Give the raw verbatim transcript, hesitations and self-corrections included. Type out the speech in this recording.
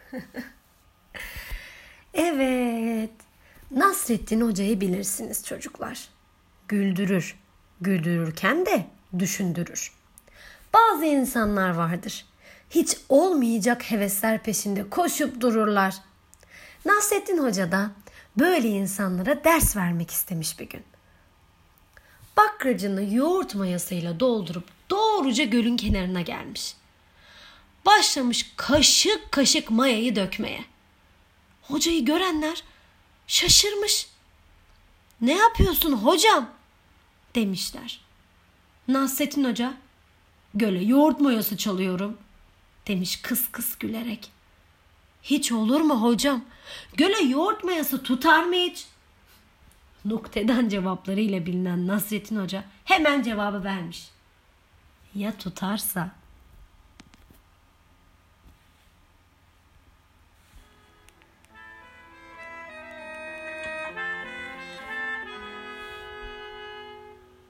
Evet, Nasrettin Hoca'yı bilirsiniz çocuklar. Güldürür, güldürürken de düşündürür. Bazı insanlar vardır, hiç olmayacak hevesler peşinde koşup dururlar. Nasrettin Hoca da böyle insanlara ders vermek istemiş bir gün. Bakracını yoğurt mayasıyla doldurup doğruca gölün kenarına gelmiş. Başlamış kaşık kaşık mayayı dökmeye. Hocayı görenler şaşırmış. "Ne yapıyorsun hocam?" demişler. Nasrettin Hoca, "Göle yoğurt mayası çalıyorum," demiş kıs kıs gülerek. "Hiç olur mu hocam? Göle yoğurt mayası tutar mı hiç?" Nukteden cevaplarıyla bilinen Nasrettin Hoca hemen cevabı vermiş. "Ya tutarsa?"